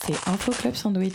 c'est Info Club Sandwich.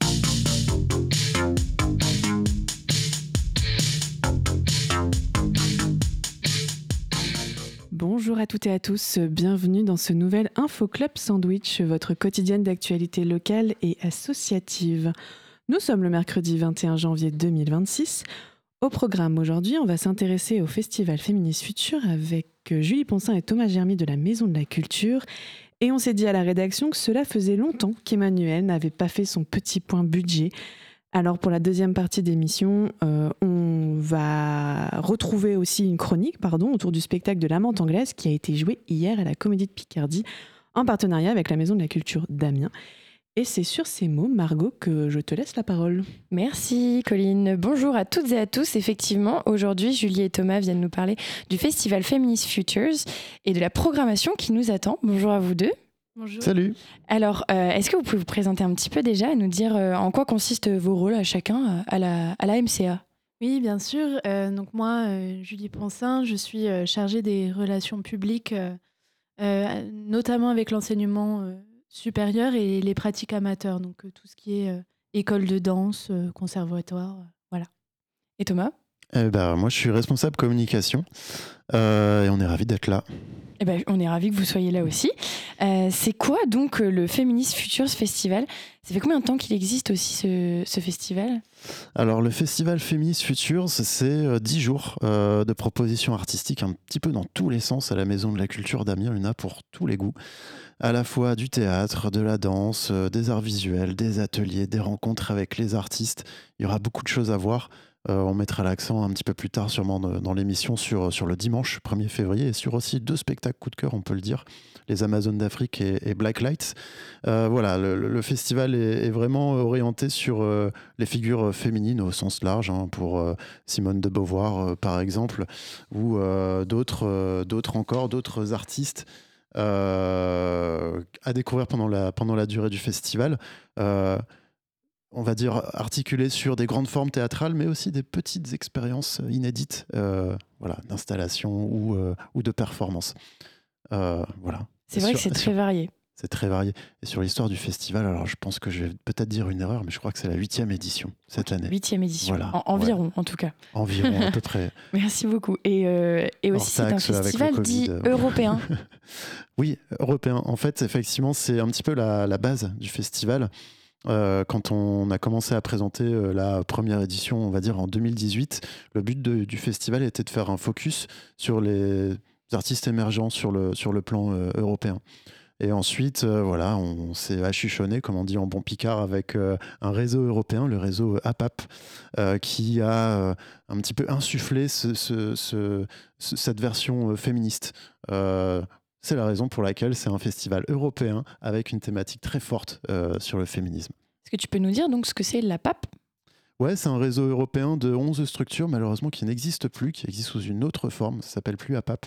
Bonjour à toutes et à tous, bienvenue dans ce nouvel Info Club Sandwich, votre quotidienne d'actualité locale et associative. Nous sommes le mercredi 21 janvier 2026. Au programme aujourd'hui, on va s'intéresser au Festival Féministe Futur avec Julie Poncin et Thomas Germy de la Maison de la Culture. Et on s'est dit à la rédaction que cela faisait longtemps qu'Emmanuel n'avait pas fait son petit point budget. Alors pour la deuxième partie d'émission, on va retrouver aussi une chronique autour du spectacle de l'Amante anglaise qui a été joué hier à la Comédie de Picardie en partenariat avec la Maison de la Culture d'Amiens. Et c'est sur ces mots, Margot, que je te laisse la parole. Merci Colline. Bonjour à toutes et à tous. Effectivement, aujourd'hui, Julie et Thomas viennent nous parler du Festival Feminist Futures et de la programmation qui nous attend. Bonjour à vous deux. Bonjour. Salut. Alors, est-ce que vous pouvez vous présenter un petit peu déjà et nous dire en quoi consistent vos rôles à chacun à la MCA ? Oui, bien sûr. Donc moi, Julie Poncin, je suis chargée des relations publiques, notamment avec l'enseignement supérieur et les pratiques amateurs, donc tout ce qui est école de danse, conservatoire, voilà. Et Thomas ? Moi, je suis responsable communication et on est ravis d'être là. On est ravis que vous soyez là aussi. C'est quoi donc le Feminist Futures Festival ? Ça fait combien de temps qu'il existe aussi ce festival ? Alors le festival Feminist Futures, c'est 10 jours de propositions artistiques un petit peu dans tous les sens à la Maison de la Culture d'Amiens. Il y en a pour tous les goûts. À la fois du théâtre, de la danse, des arts visuels, des ateliers, des rencontres avec les artistes. Il y aura beaucoup de choses à voir. On mettra l'accent un petit peu plus tard sûrement dans l'émission sur le dimanche 1er février et sur aussi 2 spectacles coup de cœur, on peut le dire, les Amazones d'Afrique et Black Lights. Voilà, le festival est vraiment orienté sur les figures féminines au sens large, pour Simone de Beauvoir par exemple, ou d'autres artistes à découvrir pendant la durée du festival. On va dire articulé sur des grandes formes théâtrales, mais aussi des petites expériences inédites, d'installation ou de performance. Voilà. C'est vrai que c'est très varié. C'est très varié. Et sur l'histoire du festival, alors je pense que je vais peut-être dire une erreur, mais je crois que c'est la 8e édition cette année. 8e édition, voilà. Environ en tout cas. Environ à peu près. Merci beaucoup. Et aussi c'est un festival dit européen. Oui, européen. En fait, effectivement, c'est un petit peu la base du festival. Quand on a commencé à présenter la première édition, on va dire en 2018, le but du festival était de faire un focus sur les artistes émergents sur le plan européen. Et ensuite, on s'est achuchonné, comme on dit en bon picard, avec un réseau européen, le réseau APAP, qui a un petit peu insufflé cette version féministe. C'est la raison pour laquelle c'est un festival européen avec une thématique très forte sur le féminisme. Est-ce que tu peux nous dire donc ce que c'est l'APAP ? Ouais, c'est un réseau européen de 11 structures, malheureusement, qui n'existe plus, qui existe sous une autre forme, ça s'appelle plus APAP.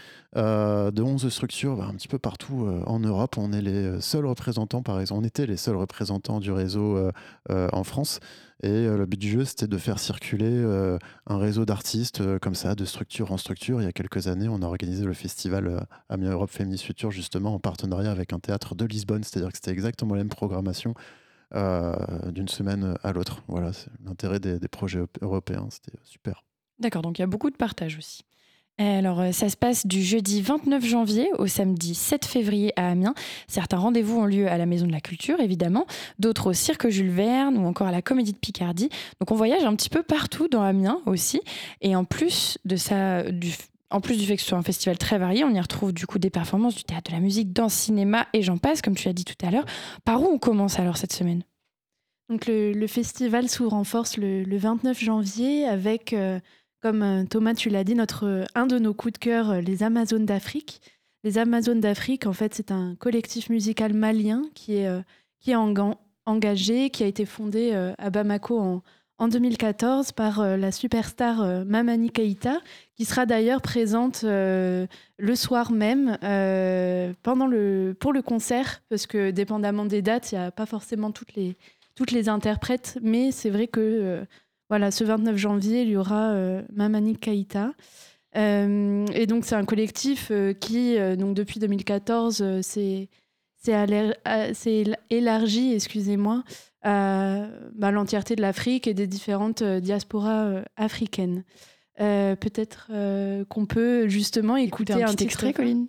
De 11 structures un petit peu partout en Europe. On est les seuls représentants, par exemple. On était les seuls représentants du réseau en France. Et le but du jeu, c'était de faire circuler un réseau d'artistes comme ça, de structure en structure. Il y a quelques années, on a organisé le festival Amiens Europe Féministe Future, justement en partenariat avec un théâtre de Lisbonne. C'est-à-dire que c'était exactement la même programmation d'une semaine à l'autre. Voilà, c'est l'intérêt des projets européens. C'était super. D'accord, donc il y a beaucoup de partage aussi. Alors, ça se passe du jeudi 29 janvier au samedi 7 février à Amiens. Certains rendez-vous ont lieu à la Maison de la Culture, évidemment, d'autres au Cirque Jules Verne ou encore à la Comédie de Picardie. Donc, on voyage un petit peu partout dans Amiens aussi. Et en plus du fait que ce soit un festival très varié, on y retrouve du coup des performances, du théâtre, de la musique, danse, cinéma et j'en passe, comme tu l'as dit tout à l'heure. Par où on commence alors cette semaine ? Donc, le festival s'ouvre en force le 29 janvier avec... Comme Thomas, tu l'as dit, un de nos coups de cœur, les Amazones d'Afrique. Les Amazones d'Afrique, en fait, c'est un collectif musical malien qui est engagé, qui a été fondé à Bamako en 2014 par la superstar Mamani Keïta, qui sera d'ailleurs présente le soir même pour le concert, parce que dépendamment des dates, il n'y a pas forcément toutes les interprètes, mais c'est vrai que... ce 29 janvier, il y aura Mamani Keïta. Et donc, c'est un collectif qui, donc, depuis 2014, s'est c'est élargi, excusez-moi, à l'entièreté de l'Afrique et des différentes diasporas africaines. Peut-être qu'on peut justement écouter un petit extrait, Colline.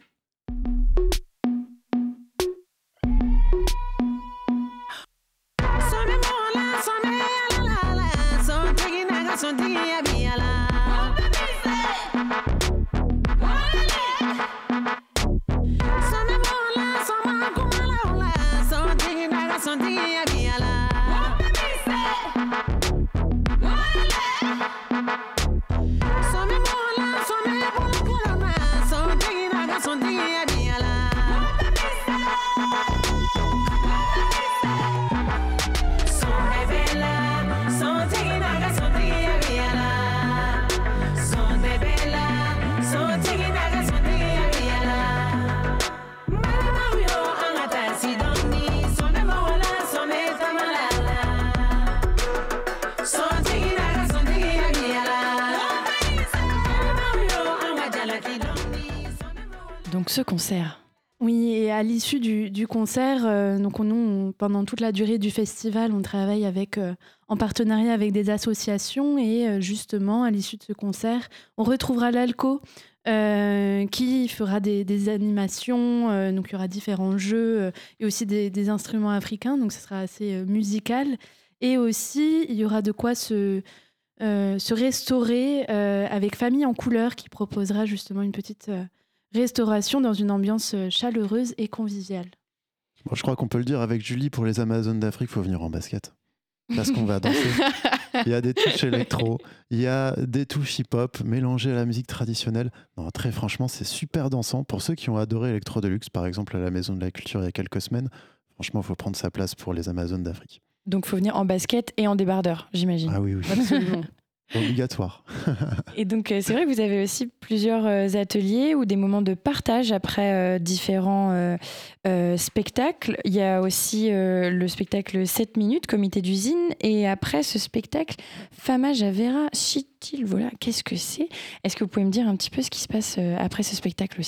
Donc ce concert. Oui, et à l'issue du concert, pendant toute la durée du festival, on travaille en partenariat avec des associations et justement, à l'issue de ce concert, on retrouvera l'ALCO qui fera des animations, donc il y aura différents jeux et aussi des instruments africains, donc ce sera assez musical. Et aussi, il y aura de quoi se restaurer avec Famille en couleur qui proposera justement une petite restauration dans une ambiance chaleureuse et conviviale. Bon, je crois qu'on peut le dire avec Julie, pour les Amazones d'Afrique, il faut venir en basket. Parce qu'on va danser. Il y a des touches électro, il y a des touches hip-hop mélangées à la musique traditionnelle. Non, très franchement, c'est super dansant. Pour ceux qui ont adoré Electro Deluxe, par exemple, à la Maison de la Culture il y a quelques semaines, franchement, il faut prendre sa place pour les Amazones d'Afrique. Donc, il faut venir en basket et en débardeur, j'imagine. Ah oui. Absolument. Obligatoire. Et donc, c'est vrai que vous avez aussi plusieurs ateliers ou des moments de partage après différents spectacles. Il y a aussi le spectacle 7 minutes, comité d'usine. Et après ce spectacle, Fama Javera Chitil, voilà, qu'est-ce que c'est ? Est-ce que vous pouvez me dire un petit peu ce qui se passe après ce spectacle aussi ?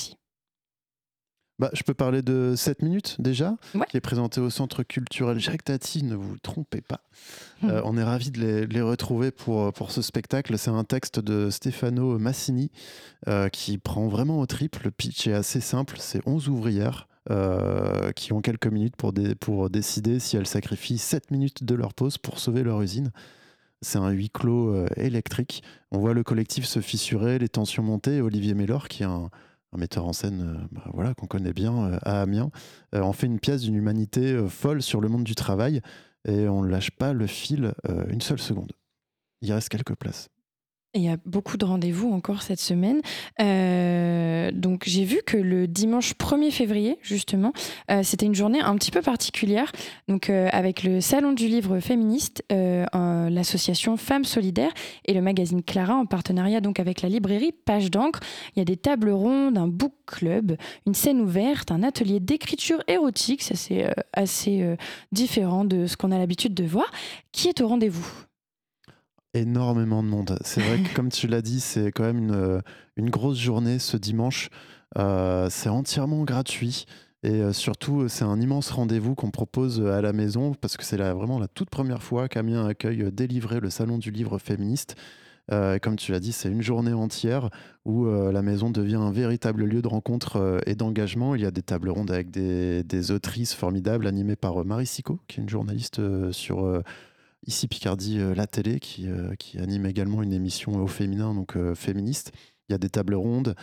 Je peux parler de 7 minutes déjà, ouais. Qui est présenté au Centre culturel Jacques Tati, ne vous trompez pas. On est ravis de les retrouver pour ce spectacle. C'est un texte de Stefano Massini qui prend vraiment au trip. Le pitch est assez simple, c'est 11 ouvrières qui ont quelques minutes pour décider si elles sacrifient 7 minutes de leur pause pour sauver leur usine. C'est un huis clos électrique. On voit le collectif se fissurer, les tensions monter. Olivier Mélor, qui est un metteur en scène qu'on connaît bien à Amiens, en fait une pièce d'une humanité folle sur le monde du travail et on ne lâche pas le fil une seule seconde. Il reste quelques places. Et il y a beaucoup de rendez-vous encore cette semaine. Donc j'ai vu que le dimanche 1er février, justement, c'était une journée un petit peu particulière. Donc avec le Salon du Livre féministe, l'association Femmes Solidaires et le magazine Clara, en partenariat donc avec la librairie Page d'encre. Il y a des tables rondes, un book club, une scène ouverte, un atelier d'écriture érotique. Ça c'est assez différent de ce qu'on a l'habitude de voir. Qui est au rendez-vous ? Énormément de monde. C'est vrai que comme tu l'as dit, c'est quand même une grosse journée ce dimanche. C'est entièrement gratuit et surtout c'est un immense rendez-vous qu'on propose à la maison parce que c'est vraiment la toute première fois qu'Amiens accueille Délivrer, le salon du livre féministe. Comme tu l'as dit, c'est une journée entière où la maison devient un véritable lieu de rencontre et d'engagement. Il y a des tables rondes avec des autrices formidables animées par Marie Sicot, qui est une journaliste sur Ici Picardie, la télé, qui anime également une émission au féminin, donc féministe. Il y a des tables rondes,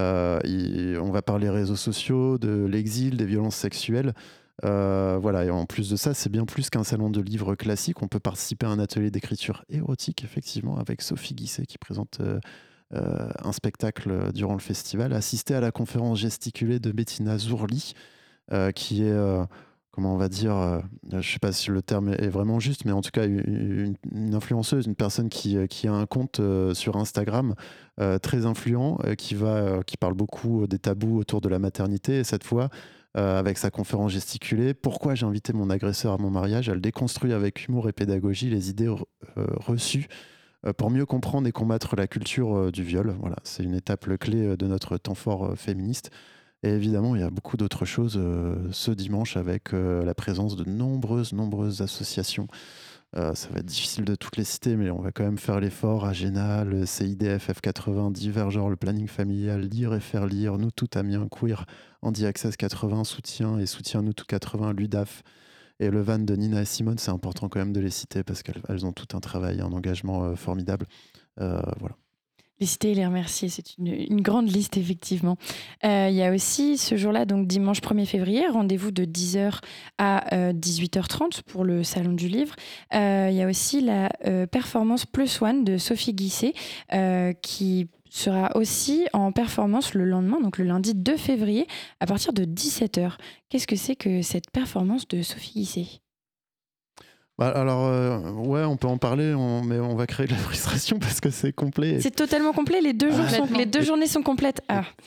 on va parler réseaux sociaux, de l'exil, des violences sexuelles. Voilà, et en plus de ça, c'est bien plus qu'un salon de livres classique. On peut participer à un atelier d'écriture érotique, effectivement, avec Sophie Guisset qui présente un spectacle durant le festival. Assister à la conférence gesticulée de Bettina Zourli, qui est... comment on va dire, je ne sais pas si le terme est vraiment juste, mais en tout cas une influenceuse, une personne qui a un compte sur Instagram très influent, qui parle beaucoup des tabous autour de la maternité. Et cette fois, avec sa conférence gesticulée, pourquoi j'ai invité mon agresseur à mon mariage, elle déconstruit avec humour et pédagogie les idées reçues pour mieux comprendre et combattre la culture du viol. Voilà, c'est une étape clé de notre temps fort féministe. Et évidemment, il y a beaucoup d'autres choses ce dimanche avec la présence de nombreuses associations. Ça va être difficile de toutes les citer, mais on va quand même faire l'effort. Agena, le CIDF, F80, Divergent, le planning familial, Lire et faire lire, Nous Tout Amiens, Queer, Andy Access 80, Soutien Nous Tout 80, l'UDAF et le van de Nina et Simone. C'est important quand même de les citer parce qu'elles ont tout un travail, un engagement formidable. Voilà. Les citer et les remercier, c'est une grande liste, effectivement. Il y a aussi ce jour-là, donc dimanche 1er février, rendez-vous de 10h à 18h30 pour le Salon du Livre. Il y a aussi la performance Plus One de Sophie Guisset qui sera aussi en performance le lendemain, donc le lundi 2 février, à partir de 17h. Qu'est-ce que c'est que cette performance de Sophie Guisset ? Alors, ouais, on peut en parler, mais on va créer de la frustration parce que c'est complet. C'est totalement complet, les deux journées sont complètes.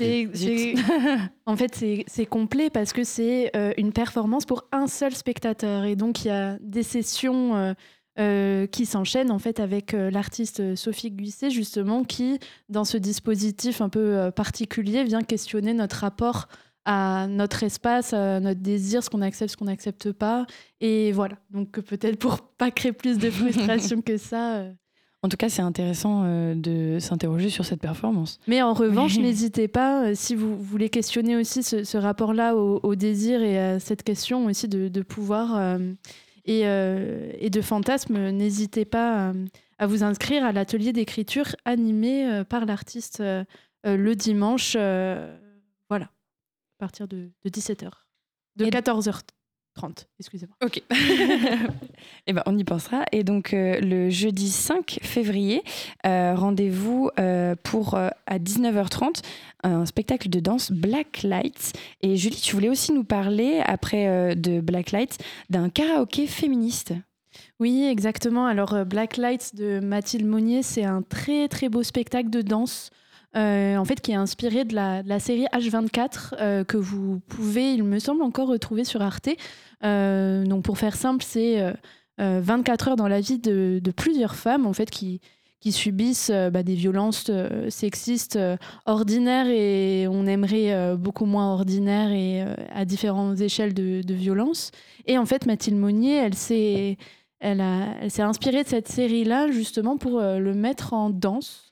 En fait, c'est complet parce que c'est une performance pour un seul spectateur. Et donc, il y a des sessions qui s'enchaînent en fait, avec l'artiste Sophie Guisset, justement, qui, dans ce dispositif un peu particulier, vient questionner notre rapport à notre espace, à notre désir, ce qu'on n'accepte pas. Et voilà. Donc peut-être pour pas créer plus de frustration que ça. En tout cas, c'est intéressant de s'interroger sur cette performance. Mais en revanche, n'hésitez pas, si vous voulez questionner aussi ce rapport-là au désir et à cette question aussi de pouvoir et de fantasme, n'hésitez pas à vous inscrire à l'atelier d'écriture animé par l'artiste le dimanche. Voilà. À partir de 17h. De 14h30, excusez-moi. Ok. Eh ben, on y pensera. Et donc, le jeudi 5 février, rendez-vous pour, à 19h30, un spectacle de danse Black Lights. Et Julie, tu voulais aussi nous parler, après de Black Lights, d'un karaoké féministe. Oui, exactement. Alors, Black Lights de Mathilde Monnier, c'est un très, très beau spectacle de danse en fait, qui est inspiré de la série H24 que vous pouvez, il me semble, encore retrouver sur Arte. Donc, pour faire simple, c'est 24 heures dans la vie de plusieurs femmes en fait, qui subissent des violences sexistes ordinaires et on aimerait beaucoup moins ordinaires et à différentes échelles de violence. Et en fait, Mathilde Monnier, elle s'est inspirée de cette série-là justement pour le mettre en danse.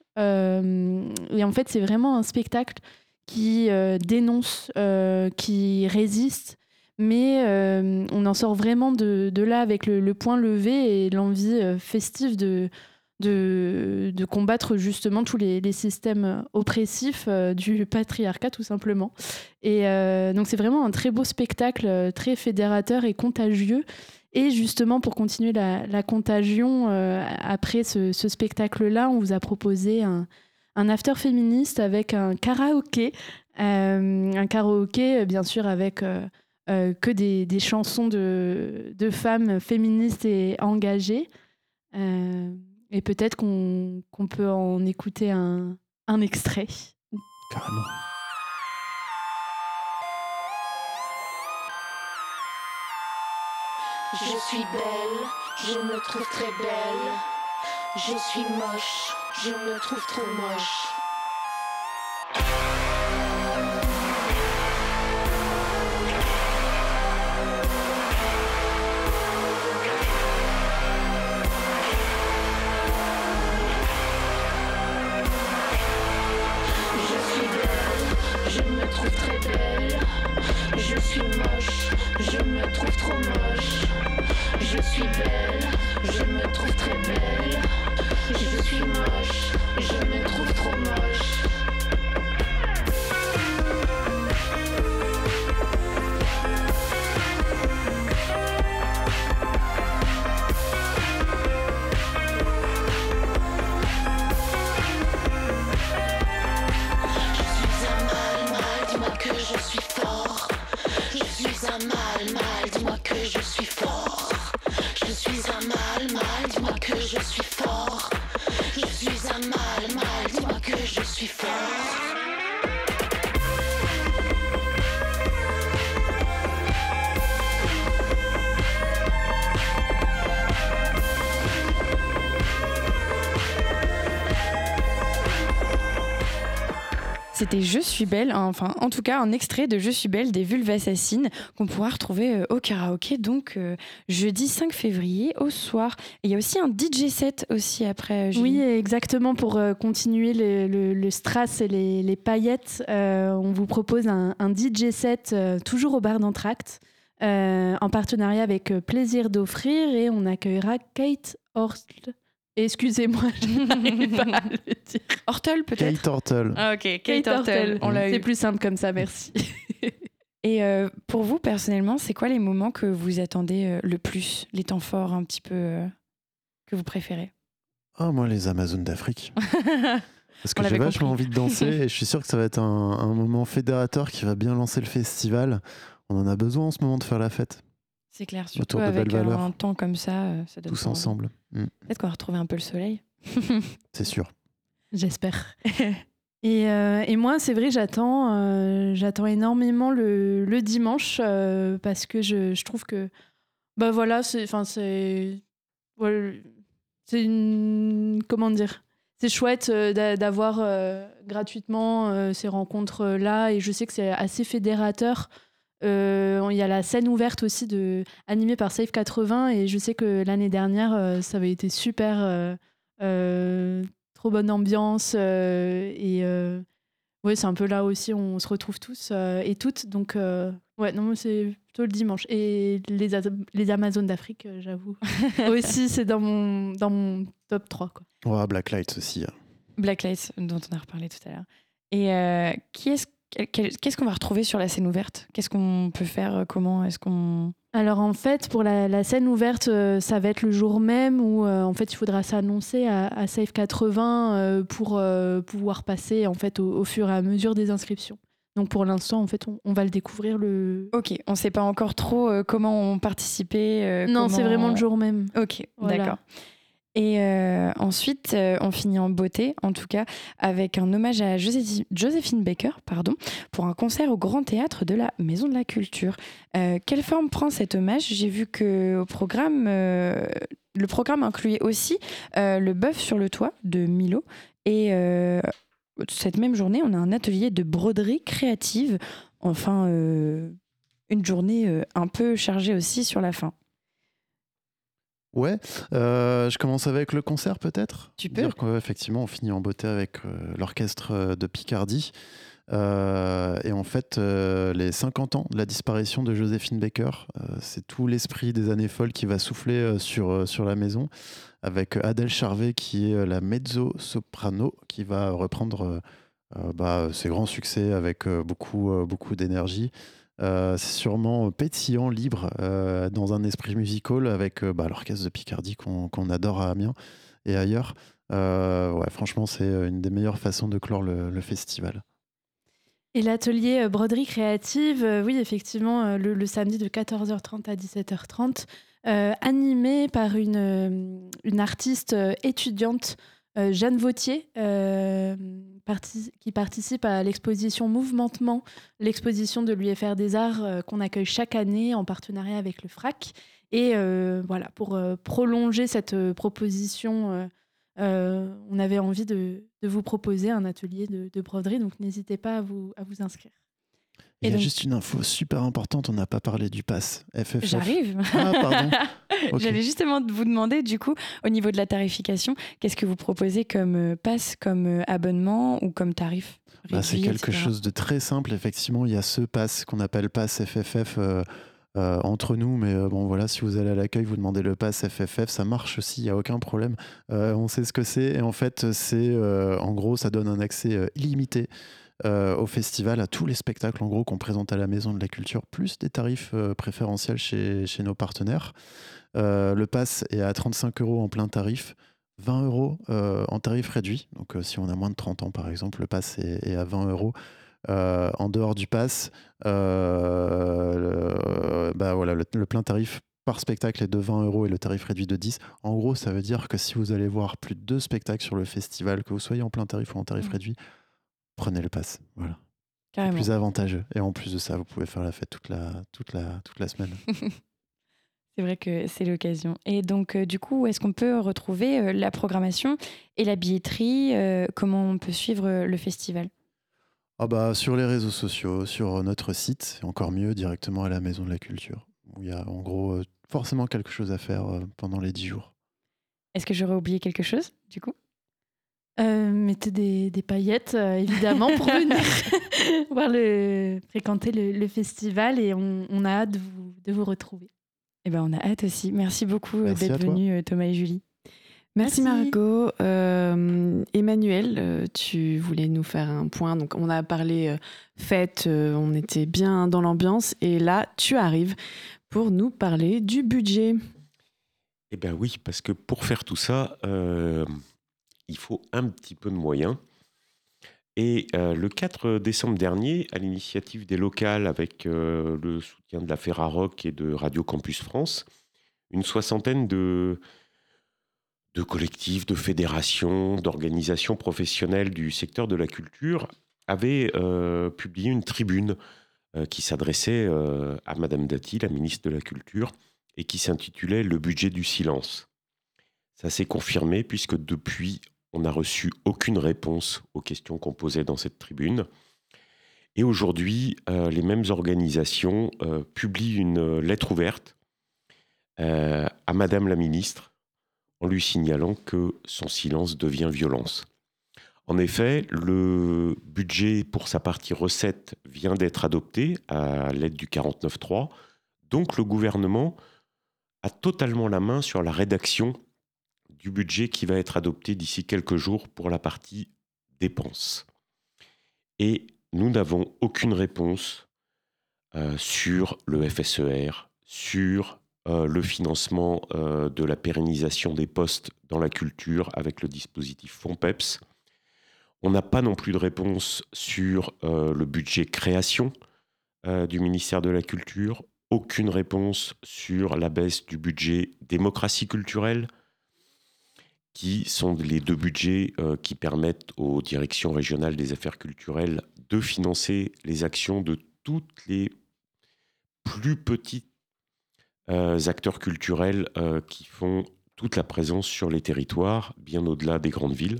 Et en fait, c'est vraiment un spectacle qui dénonce, qui résiste, mais on en sort vraiment de là avec le point levé et l'envie festive de combattre justement tous les systèmes oppressifs du patriarcat, tout simplement. Et donc, c'est vraiment un très beau spectacle, très fédérateur et contagieux. Et justement, pour continuer la contagion, après ce spectacle-là, on vous a proposé un after féministe avec un karaoké. Un karaoké, bien sûr, avec que des chansons de femmes féministes et engagées. Et peut-être qu'on peut en écouter un extrait. Carrément. Je suis belle, je me trouve très belle. Je suis moche, je me trouve trop moche. Je suis belle, je me trouve très belle. Je suis moche, je me trouve trop moche. Je suis belle, je me trouve très belle. Je suis moche, je me trouve trop moche. Je suis un mal, dis-moi que je suis fort. Je suis un mal, dis-moi que je suis fort. Je suis un mal, dis-moi que je suis fort. Je suis un mal, dis-moi que je suis fort. C'était Je suis belle, enfin en tout cas un extrait de Je suis belle des Vulves Assassines qu'on pourra retrouver au karaoké donc jeudi 5 février au soir. Et il y a aussi un DJ set aussi après. Oui, exactement, pour continuer le strass et les paillettes. On vous propose un DJ set toujours au bar d'Entracte en partenariat avec Plaisir d'offrir et on accueillera Kate Hortle. Excusez-moi, je n'arrive pas à le dire. Hortle peut-être. Kate Hortle. Ah ok, Kate Hortle. On l'a eu. C'est plus simple comme ça, merci. Et pour vous personnellement, c'est quoi les moments que vous attendez le plus, les temps forts un petit peu que vous préférez? Ah, moi, les Amazones d'Afrique. Parce que On j'ai l'avait vachement compris. envie de danser et je suis sûr que ça va être un moment fédérateur qui va bien lancer le festival. On en a besoin en ce moment de faire la fête, C'est clair, surtout autour de avec belles valeurs. un temps comme ça, ça donne tous pas envie. ensemble. Peut-être qu'on va retrouver un peu le soleil. C'est sûr. J'espère. Et moi, c'est vrai, j'attends énormément le dimanche parce que je trouve que bah voilà, c'est une comment dire, c'est chouette d'avoir gratuitement ces rencontres là et je sais que c'est assez fédérateur. Il y a la scène ouverte aussi animée par Safe 80 et je sais que l'année dernière ça avait été super. Trop bonne ambiance et ouais, c'est un peu là aussi on se retrouve tous et toutes donc ouais, non, moi c'est plutôt le dimanche et les Amazones d'Afrique, j'avoue aussi c'est dans mon top 3 quoi. Ouais, Blacklight aussi. Blacklight, dont on a reparlé tout à l'heure. Et qu'est-ce qu'on va retrouver sur la scène ouverte? Qu'est-ce qu'on peut faire? Comment est-ce qu'on... Alors en fait, pour la scène ouverte, ça va être le jour même où en fait il faudra s'annoncer à Safe 80 pour pouvoir passer en fait au fur et à mesure des inscriptions. Donc pour l'instant, en fait, on va le découvrir Ok, on ne sait pas encore trop comment participer. Non, c'est vraiment le jour même. Ok, Voilà. d'accord. Et ensuite, on finit en beauté, en tout cas, avec un hommage à Joséphine Baker, pour un concert au Grand Théâtre de la Maison de la Culture. Quelle forme prend cet hommage? J'ai vu que le programme incluait aussi le bœuf sur le toit de Milo. Et cette même journée, on a un atelier de broderie créative. Enfin, une journée un peu chargée aussi sur la fin. Ouais, je commence avec le concert peut-être. Tu peux. Dire qu'effectivement, on finit en beauté avec l'orchestre de Picardie. Et en fait, les 50 ans de la disparition de Joséphine Baker, c'est tout l'esprit des années folles qui va souffler sur la maison, avec Adèle Charvet qui est la mezzo-soprano, qui va reprendre ses grands succès avec beaucoup d'énergie. C'est sûrement pétillant, libre, dans un esprit musical avec l'orchestre de Picardie qu'on adore à Amiens et ailleurs. Ouais, franchement, c'est une des meilleures façons de clore le festival. Et l'atelier broderie créative, oui, effectivement, le samedi de 14h30 à 17h30, animé par une artiste étudiante, Jeanne Vautier, qui participe à l'exposition Mouvementement, l'exposition de l'UFR des Arts qu'on accueille chaque année en partenariat avec le FRAC. Et voilà, pour prolonger cette proposition, on avait envie de vous proposer un atelier de broderie, donc n'hésitez pas à vous inscrire. Il y a donc, juste une info super importante, on n'a pas parlé du pass FFF. J'arrive. Ah, pardon. Okay. J'allais justement vous demander, du coup, au niveau de la tarification, qu'est-ce que vous proposez comme pass, comme abonnement ou comme tarif réduit, C'est quelque etc. chose de très simple. Effectivement, il y a ce pass qu'on appelle pass FFF entre nous, mais bon voilà, si vous allez à l'accueil, vous demandez le pass FFF, ça marche aussi, il n'y a aucun problème. On sait ce que c'est, et en fait, c'est en gros, ça donne un accès illimité au festival, à tous les spectacles en gros qu'on présente à la Maison de la Culture, plus des tarifs préférentiels chez nos partenaires. Le pass est à 35 € en plein tarif, 20 € en tarif réduit. Donc si on a moins de 30 ans par exemple, le pass est à 20 €. En dehors du pass, le plein tarif par spectacle est de 20 € et le tarif réduit de 10. En gros, ça veut dire que si vous allez voir plus de 2 spectacles sur le festival, que vous soyez en plein tarif ou en tarif réduit, prenez le pass. Voilà. Carrément. C'est plus avantageux. Et en plus de ça, vous pouvez faire la fête toute la semaine. C'est vrai que c'est l'occasion. Et donc, du coup, où est-ce qu'on peut retrouver la programmation et la billetterie? Comment on peut suivre le festival? Sur les réseaux sociaux, sur notre site, et encore mieux, directement à la Maison de la Culture, où il y a en gros forcément quelque chose à faire pendant les 10 jours. Est-ce que j'aurais oublié quelque chose, du coup ? Mettez des paillettes, évidemment, pour venir fréquenter le festival, et on a hâte de vous retrouver. Eh ben, on a hâte aussi. Merci beaucoup Merci d'être à toi. venus, Thomas et Julie. Merci Merci. Margot. Emmanuel, tu voulais nous faire un point. Donc, on a parlé fête, on était bien dans l'ambiance. Et là, tu arrives pour nous parler du budget. Eh bien oui, parce que pour faire tout ça, il faut un petit peu de moyens. Et le 4 décembre dernier, à l'initiative des locales avec le soutien de la Ferrarock et de Radio Campus France, une soixantaine de collectifs, de fédérations, d'organisations professionnelles du secteur de la culture avaient publié une tribune qui s'adressait à Madame Dati, la ministre de la Culture, et qui s'intitulait « Le budget du silence ». Ça s'est confirmé puisque depuis, on n'a reçu aucune réponse aux questions qu'on posait dans cette tribune. Et aujourd'hui, les mêmes organisations publient une lettre ouverte à Madame la ministre en lui signalant que son silence devient violence. En effet, le budget pour sa partie recettes vient d'être adopté à l'aide du 49.3. Donc le gouvernement a totalement la main sur la rédaction du budget qui va être adopté d'ici quelques jours pour la partie dépenses. Et nous n'avons aucune réponse sur le FSER, sur le financement de la pérennisation des postes dans la culture avec le dispositif FONPEPS. On n'a pas non plus de réponse sur le budget création du ministère de la Culture, aucune réponse sur la baisse du budget démocratie culturelle, qui sont les deux budgets qui permettent aux directions régionales des affaires culturelles de financer les actions de toutes les plus petites acteurs culturels qui font toute la présence sur les territoires, bien au-delà des grandes villes.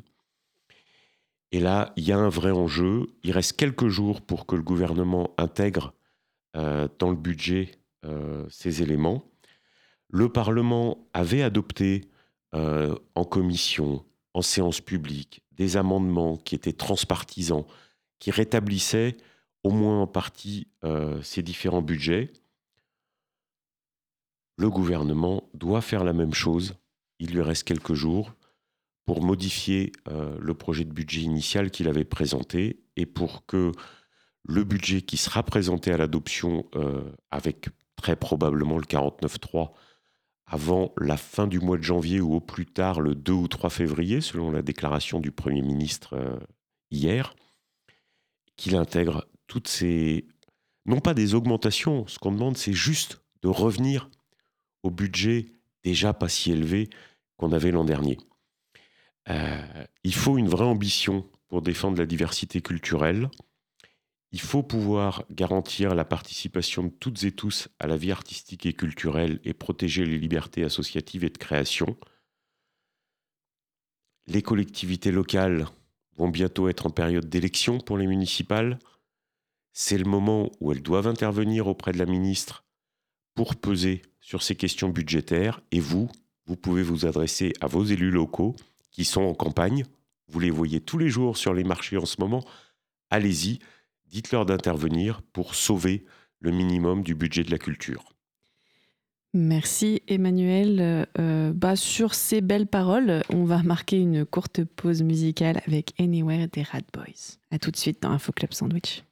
Et là, il y a un vrai enjeu. Il reste quelques jours pour que le gouvernement intègre dans le budget ces éléments. Le Parlement avait adopté en commission, en séance publique, des amendements qui étaient transpartisans, qui rétablissaient au moins en partie ces différents budgets. Le gouvernement doit faire la même chose. Il lui reste quelques jours pour modifier le projet de budget initial qu'il avait présenté et pour que le budget qui sera présenté à l'adoption avec très probablement le 49.3 avant la fin du mois de janvier ou au plus tard le 2 ou 3 février, selon la déclaration du Premier ministre hier, qu'il intègre toutes ces... non pas des augmentations, ce qu'on demande c'est juste de revenir au budget déjà pas si élevé qu'on avait l'an dernier. Il faut une vraie ambition pour défendre la diversité culturelle. Il faut pouvoir garantir la participation de toutes et tous à la vie artistique et culturelle et protéger les libertés associatives et de création. Les collectivités locales vont bientôt être en période d'élection pour les municipales. C'est le moment où elles doivent intervenir auprès de la ministre pour peser sur ces questions budgétaires. Et vous pouvez vous adresser à vos élus locaux qui sont en campagne. Vous les voyez tous les jours sur les marchés en ce moment. Allez-y, dites-leur d'intervenir pour sauver le minimum du budget de la culture. Merci Emmanuel. Sur ces belles paroles, on va marquer une courte pause musicale avec Anywhere des Rad Boys. À tout de suite dans Info Club Sandwich.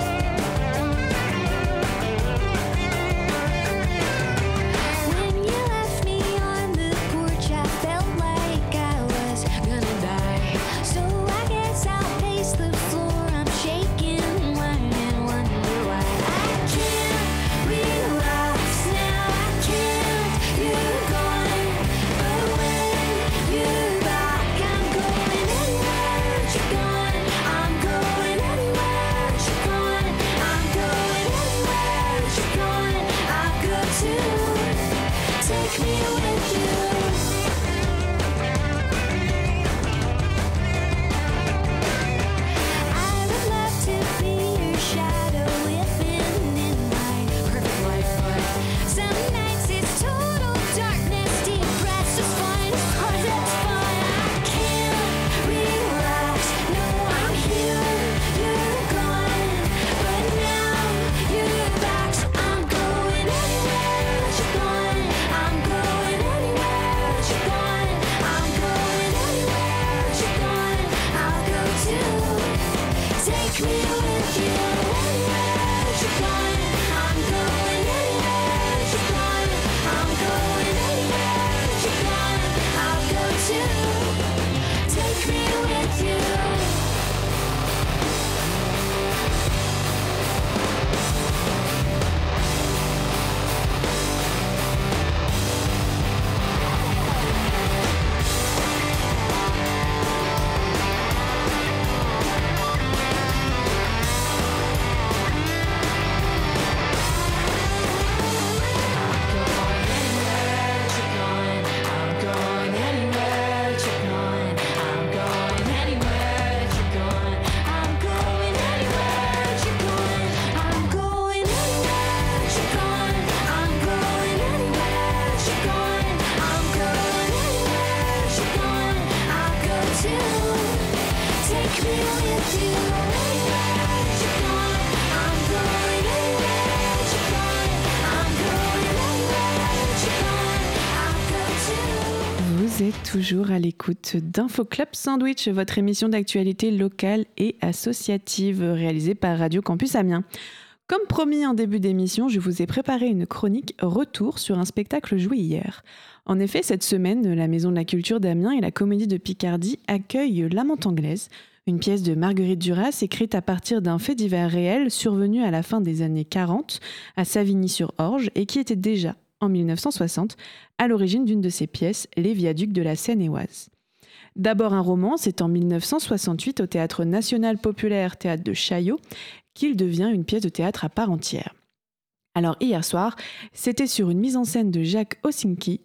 When you Vous êtes toujours à l'écoute d'InfoClub Sandwich, votre émission d'actualité locale et associative réalisée par Radio Campus Amiens. Comme promis en début d'émission, je vous ai préparé une chronique retour sur un spectacle joué hier. En effet, cette semaine, la Maison de la Culture d'Amiens et la Comédie de Picardie accueillent L'Amante anglaise, une pièce de Marguerite Duras écrite à partir d'un fait divers réel survenu à la fin des années 40 à Savigny-sur-Orge et qui était déjà, en 1960, à l'origine d'une de ses pièces, Les Viaducs de la Seine-et-Oise. D'abord un roman, c'est en 1968 au Théâtre National Populaire, théâtre de Chaillot, qu'il devient une pièce de théâtre à part entière. Alors hier soir, c'était sur une mise en scène de Jacques Osinski,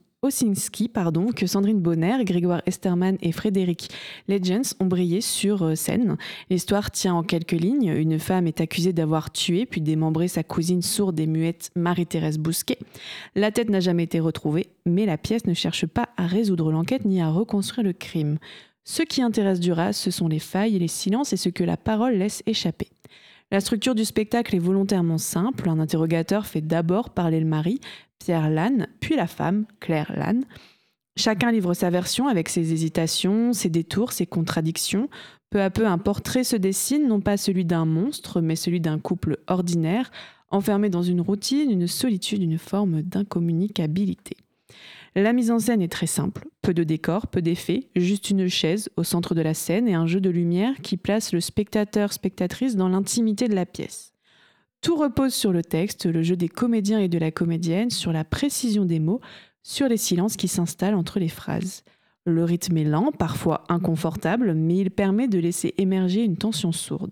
que Sandrine Bonner, Grégoire Esterman et Frédéric Legends ont brillé sur scène. L'histoire tient en quelques lignes. Une femme est accusée d'avoir tué puis démembré sa cousine sourde et muette Marie-Thérèse Bousquet. La tête n'a jamais été retrouvée, mais la pièce ne cherche pas à résoudre l'enquête ni à reconstruire le crime. Ce qui intéresse Duras, ce sont les failles et les silences et ce que la parole laisse échapper. La structure du spectacle est volontairement simple. Un interrogateur fait d'abord parler le mari, Pierre Lannes, puis la femme, Claire Lannes. Chacun livre sa version avec ses hésitations, ses détours, ses contradictions. Peu à peu, un portrait se dessine, non pas celui d'un monstre, mais celui d'un couple ordinaire, enfermé dans une routine, une solitude, une forme d'incommunicabilité. La mise en scène est très simple, peu de décors, peu d'effets, juste une chaise au centre de la scène et un jeu de lumière qui place le spectateur-spectatrice dans l'intimité de la pièce. Tout repose sur le texte, le jeu des comédiens et de la comédienne, sur la précision des mots, sur les silences qui s'installent entre les phrases. Le rythme est lent, parfois inconfortable, mais il permet de laisser émerger une tension sourde.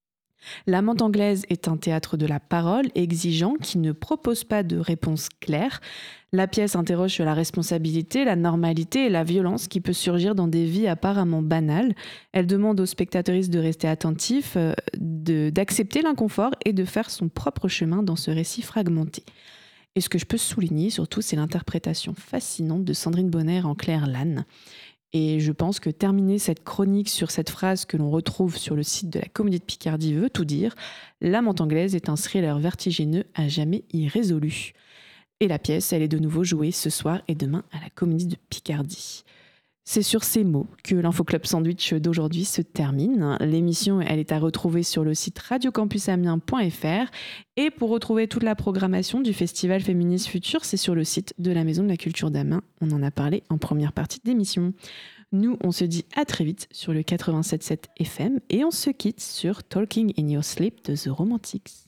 L'Amante anglaise est un théâtre de la parole exigeant qui ne propose pas de réponse claire. La pièce interroge sur la responsabilité, la normalité et la violence qui peut surgir dans des vies apparemment banales. Elle demande aux spectateuristes de rester attentifs, d'accepter l'inconfort et de faire son propre chemin dans ce récit fragmenté. Et ce que je peux souligner surtout, c'est l'interprétation fascinante de Sandrine Bonner en Claire Lannes. Et je pense que terminer cette chronique sur cette phrase que l'on retrouve sur le site de la Comédie de Picardie veut tout dire. L'Amante anglaise est un thriller vertigineux à jamais irrésolu. Et la pièce, elle est de nouveau jouée ce soir et demain à la Comédie de Picardie. C'est sur ces mots que l'InfoClub Sandwich d'aujourd'hui se termine. L'émission, elle est à retrouver sur le site radiocampusamiens.fr. Et pour retrouver toute la programmation du Festival Féministe Futur, c'est sur le site de la Maison de la Culture d'Amiens. On en a parlé en première partie d'émission. Nous, on se dit à très vite sur le 87.7 FM et on se quitte sur Talking in Your Sleep de The Romantics.